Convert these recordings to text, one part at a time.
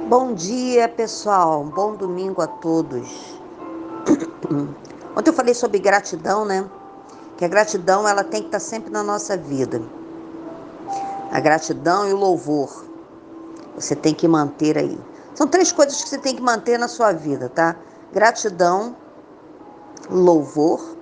Bom dia, pessoal. Bom domingo a todos. Ontem eu falei sobre gratidão, né? Que a gratidão ela tem que estar sempre na nossa vida. A gratidão e o louvor. Você tem que manter aí. São três coisas que você tem que manter na sua vida, tá? Gratidão, louvor,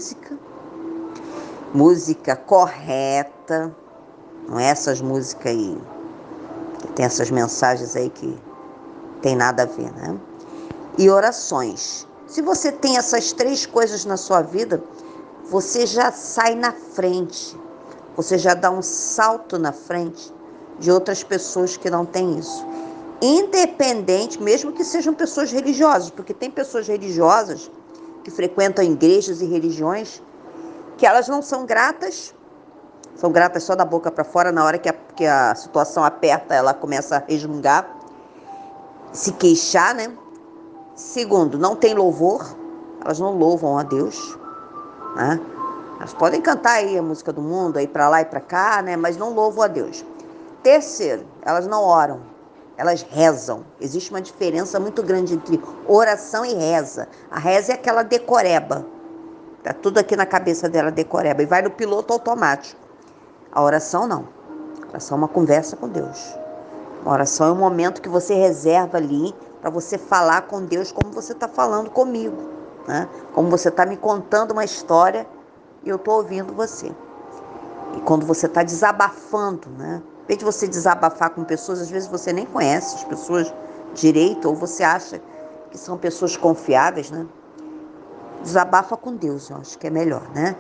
música correta. Não é essas músicas aí que tem essas mensagens aí que tem nada a ver, né? E orações. Se você tem essas três coisas na sua vida, você já sai na frente, você já dá um salto na frente de outras pessoas que não têm isso. Independente, mesmo que sejam pessoas religiosas, porque tem pessoas religiosas que frequentam igrejas e religiões que elas não são gratas, são gratas só da boca para fora, na hora que a situação aperta, ela começa a resmungar, se queixar, né? Segundo, não tem louvor, elas não louvam a Deus, né? Elas podem cantar aí a música do mundo, aí para lá e para cá, né? Mas não louvam a Deus. Terceiro, elas não oram, elas rezam. Existe uma diferença muito grande entre oração e reza. A reza é aquela decoreba, tá tudo aqui na cabeça dela decoreba e vai no piloto automático. A oração não. A oração é uma conversa com Deus. Uma oração é um momento que você reserva ali para você falar com Deus como você está falando comigo, né? Como você está me contando uma história e eu estou ouvindo você. E quando você está desabafando, né? Em vez de você desabafar com pessoas, às vezes você nem conhece as pessoas direito ou você acha que são pessoas confiáveis, né? Desabafa com Deus, eu acho que é melhor, né?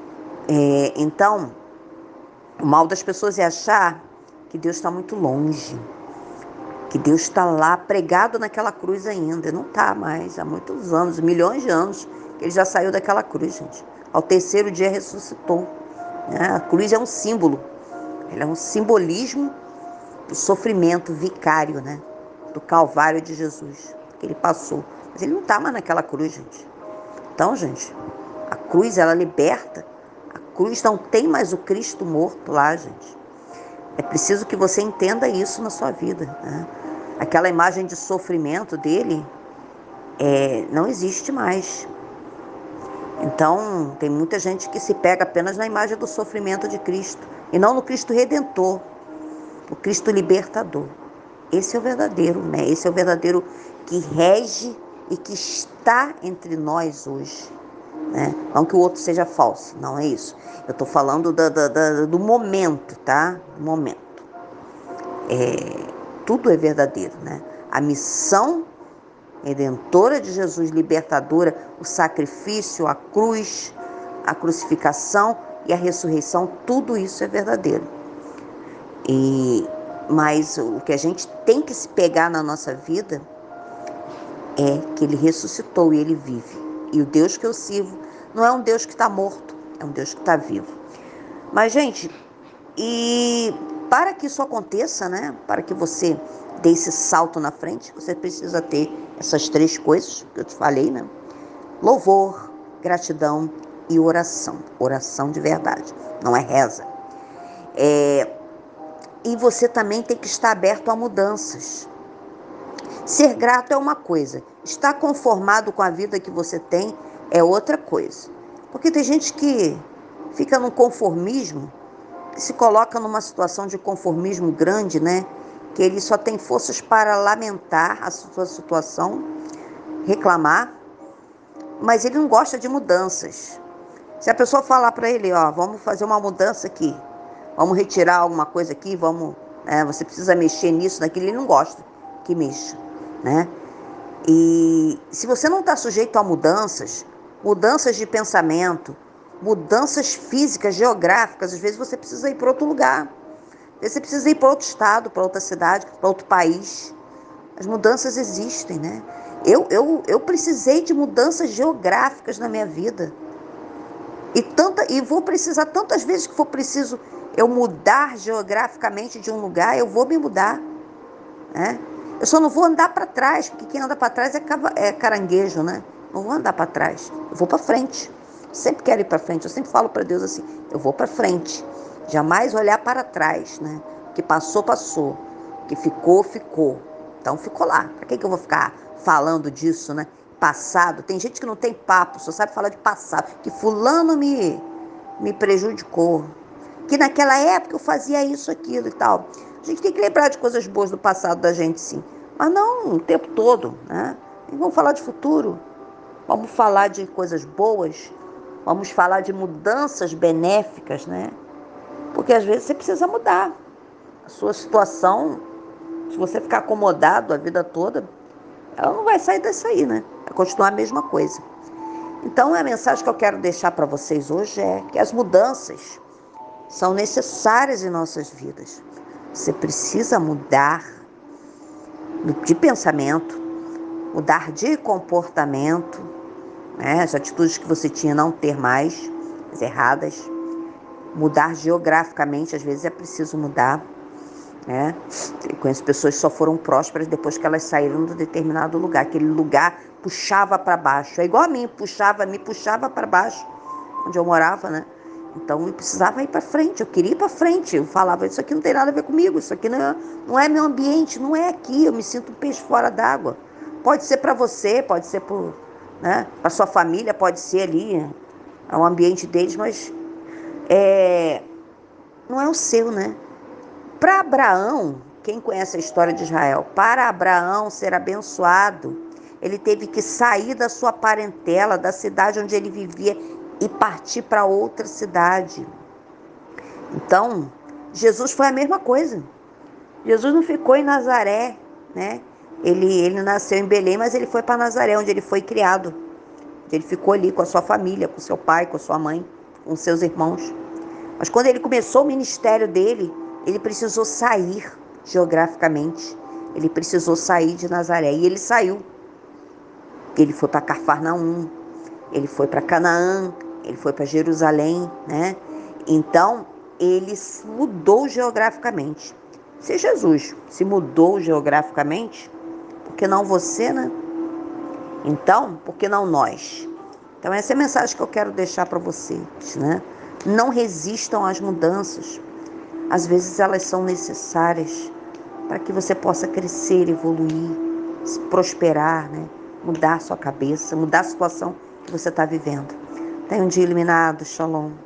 Então, o mal das pessoas é achar que Deus está muito longe, que Deus está lá pregado naquela cruz ainda. Não está mais, há muitos anos, milhões de anos, que ele já saiu daquela cruz, gente. Ao terceiro dia ressuscitou, né? A cruz é um símbolo, ela é um simbolismo do sofrimento vicário, né? Do Calvário de Jesus, que ele passou. Mas ele não está mais naquela cruz, gente. Então, gente, a cruz, ela liberta. A cruz não tem mais o Cristo morto lá, gente. É preciso que você entenda isso na sua vida, né? Aquela imagem de sofrimento dele não existe mais. Então, tem muita gente que se pega apenas na imagem do sofrimento de Cristo e não no Cristo Redentor, o Cristo Libertador. Esse é o verdadeiro, né? Esse é o verdadeiro que rege e que está entre nós hoje, né? Não que o outro seja falso, não é isso. Eu estou falando do momento, tá? Do momento. Tudo é verdadeiro, né? A missão redentora de Jesus, libertadora, o sacrifício, a cruz, a crucificação e a ressurreição, tudo isso é verdadeiro. Mas o que a gente tem que se pegar na nossa vida é que ele ressuscitou e ele vive. E o Deus que eu sirvo não é um Deus que está morto, é um Deus que está vivo. Mas, gente, e para que isso aconteça, né? Para que você dê esse salto na frente, você precisa ter essas três coisas que eu te falei, né? Louvor, gratidão e oração. Oração de verdade, não é reza. E você também tem que estar aberto a mudanças. Ser grato é uma coisa, estar conformado com a vida que você tem é outra coisa. Porque tem gente que fica num conformismo, que se coloca numa situação de conformismo grande, né? Que ele só tem forças para lamentar a sua situação, reclamar, mas ele não gosta de mudanças. Se a pessoa falar para ele, ó, vamos fazer uma mudança aqui, vamos retirar alguma coisa aqui, você precisa mexer nisso, naquilo, ele não gosta que mexa, né? E se você não está sujeito a mudanças, mudanças de pensamento, mudanças físicas, geográficas, às vezes você precisa ir para outro lugar. Às vezes você precisa ir para outro estado, para outra cidade, para outro país. As mudanças existem, né? Eu precisei de mudanças geográficas na minha vida. E vou precisar tantas vezes que for preciso eu mudar geograficamente de um lugar, eu vou me mudar, né? Eu só não vou andar para trás, porque quem anda para trás é caranguejo, né? Não vou andar para trás, eu vou para frente. Sempre quero ir para frente, eu sempre falo para Deus assim, eu vou para frente. Jamais olhar para trás, né? O que passou, passou. O que ficou, ficou. Então ficou lá. Para que eu vou ficar falando disso, né? Passado. Tem gente que não tem papo, só sabe falar de passado. Que fulano me prejudicou. Que naquela época eu fazia isso, aquilo e tal. A gente tem que lembrar de coisas boas do passado da gente, sim. Mas não o tempo todo, né? E vamos falar de futuro. Vamos falar de coisas boas. Vamos falar de mudanças benéficas, né? Porque às vezes você precisa mudar. A sua situação, se você ficar acomodado a vida toda, ela não vai sair disso aí, né? Vai continuar a mesma coisa. Então, a mensagem que eu quero deixar para vocês hoje é que as mudanças são necessárias em nossas vidas. Você precisa mudar de pensamento, mudar de comportamento, né? As atitudes que você tinha não ter mais, as erradas. Mudar geograficamente, às vezes é preciso mudar, né? Eu conheço pessoas que só foram prósperas depois que elas saíram de um determinado lugar. Aquele lugar puxava para baixo. É igual a mim, me puxava para baixo, onde eu morava, né? Então eu precisava ir para frente, eu queria ir para frente. Eu falava, isso aqui não tem nada a ver comigo, isso aqui não é meu ambiente, não é aqui, eu me sinto um peixe fora d'água. Pode ser para você, pode ser para sua família, pode ser ali, é um ambiente deles, mas não é o seu, né? Para Abraão, quem conhece a história de Israel, para Abraão ser abençoado, ele teve que sair da sua parentela, da cidade onde ele vivia e partir para outra cidade. Então, Jesus foi a mesma coisa. Jesus não ficou em Nazaré, né? Ele nasceu em Belém, mas ele foi para Nazaré, onde ele foi criado. Ele ficou ali com a sua família, com seu pai, com a sua mãe, com seus irmãos. Mas quando ele começou o ministério dele, ele precisou sair geograficamente. Ele precisou sair de Nazaré. E ele saiu. Ele foi para Cafarnaum, ele foi para Canaã, ele foi para Jerusalém, né? Então, ele se mudou geograficamente. Se Jesus se mudou geograficamente, por que não você, né? Então, por que não nós? Então, essa é a mensagem que eu quero deixar para vocês, né? Não resistam às mudanças. Às vezes elas são necessárias para que você possa crescer, evoluir, prosperar, né? Mudar a sua cabeça, mudar a situação que você está vivendo. Tenha um dia iluminado. Shalom.